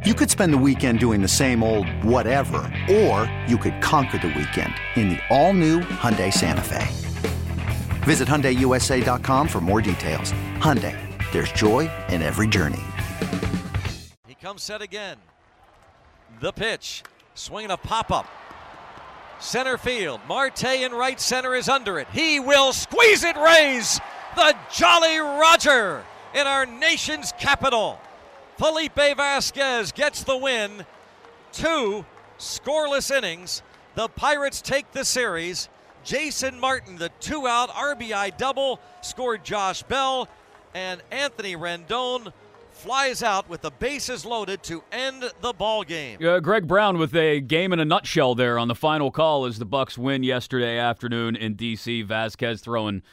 You could spend the weekend doing the same old whatever, or you could conquer the weekend in the all-new Hyundai Santa Fe. Visit HyundaiUSA.com for more details. Hyundai, there's joy in every journey. He comes set again. The pitch, swinging a pop-up. Center field, Marte in right center is under it. He will squeeze it, raise the Jolly Roger in our nation's capital. Felipe Vasquez gets the win. 2 scoreless innings. The Pirates take the series. Jason Martin, the 2-out RBI double, scored Josh Bell, and Anthony Rendon flies out with the bases loaded to end the ball game. Greg Brown with a game in a nutshell there on the final call as the Bucks win yesterday afternoon in D.C. Vasquez throwing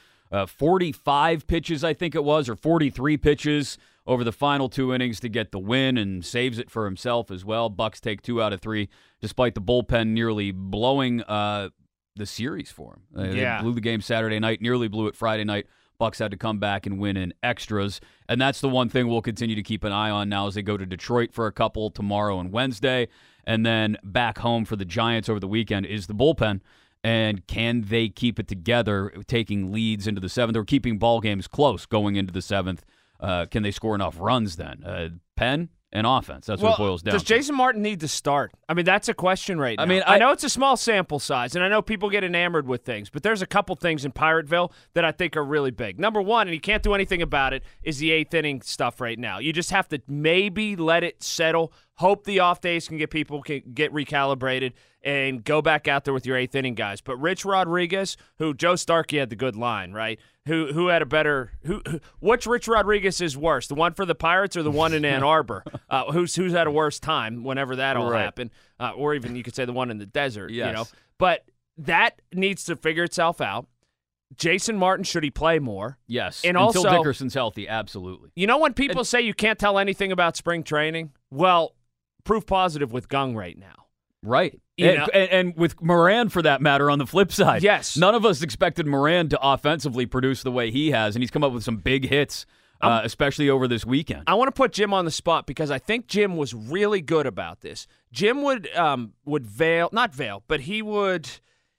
45 pitches, I think it was, or 43 pitches over the final 2 innings to get the win and saves it for himself as well. Bucks take 2 out of 3, despite the bullpen nearly blowing the series for him. They blew the game Saturday night, nearly blew it Friday night. Bucks had to come back and win in extras, and that's the one thing we'll continue to keep an eye on now as they go to Detroit for a couple tomorrow and Wednesday, and then back home for the Giants over the weekend is the bullpen. And can they keep it together, taking leads into the 7th or keeping ball games close going into the 7th? Can they score enough runs then? Pen and offense. That's what it boils down to. Does Jason Martin need to start? I mean, that's a question right now. I know it's a small sample size, and I know people get enamored with things, but there's a couple things in Pirateville that I think are really big. Number one, and you can't do anything about it, is the 8th inning stuff right now. You just have to maybe let it settle, hope the off days can get recalibrated, and go back out there with your 8th inning guys. But Rich Rodriguez, who Joe Starkey had the good line, right? Who had a better which Rich Rodriguez is worse, the one for the Pirates or the one in Ann Arbor? Who's had a worse time whenever that all happened, or even you could say the one in the desert. Yes. You know, but that needs to figure itself out. Jason Martin, should he play more? Yes, and until also, Dickerson's healthy, absolutely. You know when people say you can't tell anything about spring training? Well, proof positive with Gung right now. Right. And with Moran, for that matter, on the flip side. Yes. None of us expected Moran to offensively produce the way he has, and he's come up with some big hits, especially over this weekend. I want to put Jim on the spot because I think Jim was really good about this. Jim would not veil, but he would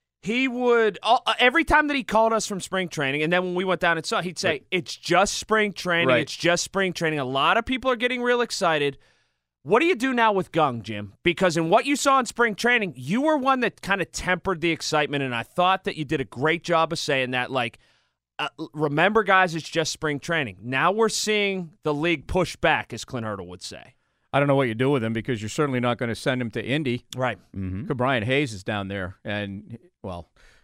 every time that he called us from spring training, and then when we went down and saw, he'd say, it's just spring training, Right. It's just spring training. A lot of people are getting real excited. What do you do now with Gung, Jim? Because in what you saw in spring training, you were one that kind of tempered the excitement, and I thought that you did a great job of saying that, remember, guys, it's just spring training. Now we're seeing the league push back, as Clint Hurdle would say. I don't know what you do with him because you're certainly not going to send him to Indy. Right. Mm-hmm. Brian Hayes is down there, and, we'll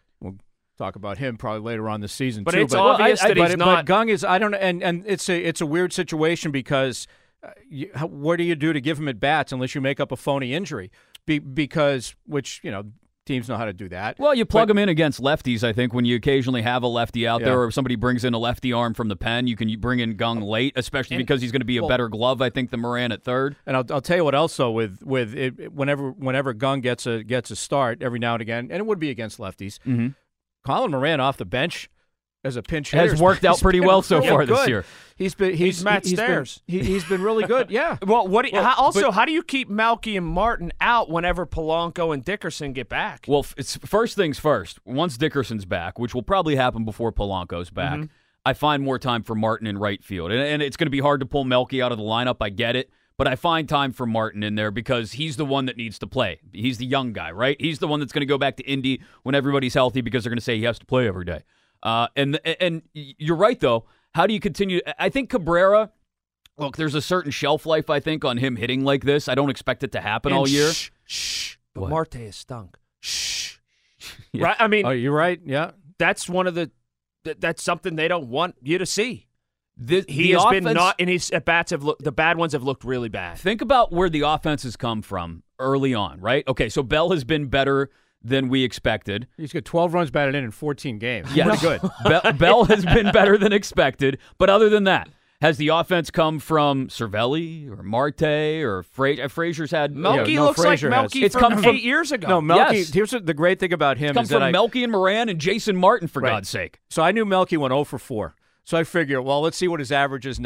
talk about him probably later on this season, but too. It's obvious that he's not. But Gung is, I don't know, and it's a weird situation because what do you do to give him at bats unless you make up a phony injury? Because teams know how to do that. Well, you plug him in against lefties, I think, when you occasionally have a lefty out there, or if somebody brings in a lefty arm from the pen, you can bring in Gung late, especially because he's going to be a better glove, I think, than Moran at third. And I'll tell you what else, though, with it, whenever Gung gets a start every now and again, and it would be against lefties, Colin Moran off the bench as a pinch hitter has worked out pretty well so far this year. He's Matt Stairs. He's been really good. Yeah. Well, how do you keep Melky and Martin out whenever Polanco and Dickerson get back? Well, it's first things first. Once Dickerson's back, which will probably happen before Polanco's back, I find more time for Martin in right field, and it's going to be hard to pull Melky out of the lineup. I get it. But I find time for Martin in there because he's the one that needs to play. He's the young guy, right? He's the one that's going to go back to Indy when everybody's healthy because they're going to say he has to play every day. And you're right, though. How do you continue? I think Cabrera, look, there's a certain shelf life, I think, on him hitting like this. I don't expect it to happen all year. Shh. But Marte is stunk. Shh. Yeah. Right? I mean, oh, you're right. Yeah. That's one of that's something they don't want you to see. He has been not, and his at-bats the bad ones have looked really bad. Think about where the offense has come from early on, right? Okay, so Bell has been better than we expected. He's got 12 runs batted in 14 games. Yes. Pretty good. Bell has been better than expected. But other than that, has the offense come from Cervelli or Marte or Frazier? Frazier's had... Melky looks Frazier like Melky from 8 years ago. No, Melky, Yes. Here's the great thing about him. It's come from Melky and Moran and Jason Martin, for God's sake. So I knew Melky went 0 for 4. So I figured, well, let's see what his average is now.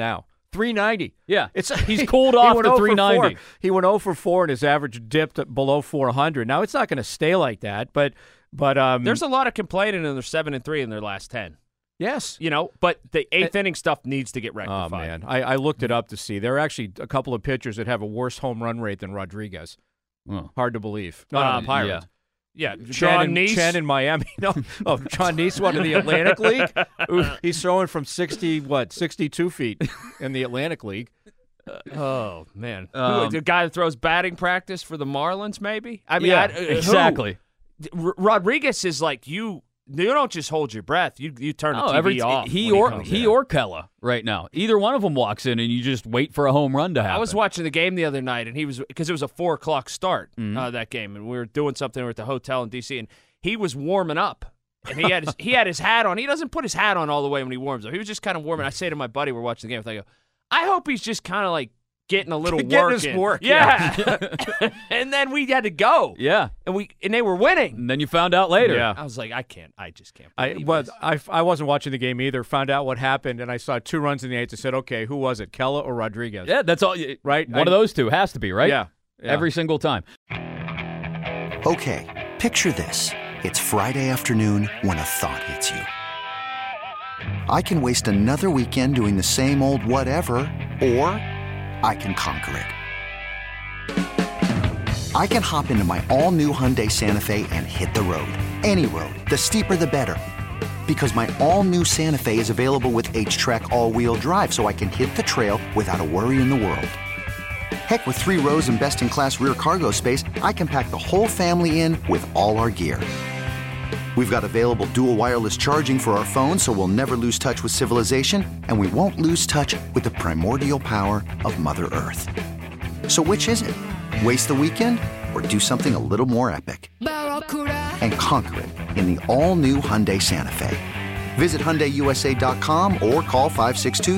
390. Yeah, he's cooled off to 390. He went 0 for 4, and his average dipped below 400. Now, it's not going to stay like that, but there's a lot of complaining, and they're 7-3 in their last 10. Yes. But the eighth inning stuff needs to get rectified. Oh, man. I looked it up to see. There are actually a couple of pitchers that have a worse home run rate than Rodriguez. Oh. Hard to believe. No, Pirates. Yeah, John Neese. Chen in Miami. No, John Neese, one in the Atlantic League. He's throwing from 62 feet in the Atlantic League. Oh, man. The guy that throws batting practice for the Marlins, maybe? I mean, exactly. Rodriguez is like you don't just hold your breath. You turn the TV off. He or Kella right now. Either one of them walks in, and you just wait for a home run to happen. I was watching the game the other night, and because it was a 4:00 start that game, and we were doing something. We were at the hotel in D.C., and he was warming up, and he had his hat on. He doesn't put his hat on all the way when he warms up. He was just kind of warming. I say to my buddy, we're watching the game, I go, I hope he's just kind of like getting a little work. Yeah. And then we had to go. Yeah. And they were winning. And then you found out later. Yeah. I was like, I just can't. I wasn't watching the game either. Found out what happened, and I saw 2 runs in the 8th. I said, okay, who was it, Kella or Rodriguez? Yeah, that's all. Right? One of those two has to be, right? Yeah. Every single time. Okay, picture this. It's Friday afternoon when a thought hits you. I can waste another weekend doing the same old whatever, or I can conquer it. I can hop into my all-new Hyundai Santa Fe and hit the road. Any road. The steeper, the better. Because my all-new Santa Fe is available with H-Track all-wheel drive, so I can hit the trail without a worry in the world. Heck, with 3 rows and best-in-class rear cargo space, I can pack the whole family in with all our gear. We've got available dual wireless charging for our phones, so we'll never lose touch with civilization, and we won't lose touch with the primordial power of Mother Earth. So which is it? Waste the weekend or do something a little more epic? And conquer it in the all-new Hyundai Santa Fe. Visit HyundaiUSA.com or call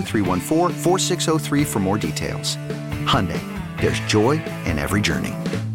562-314-4603 for more details. Hyundai, there's joy in every journey.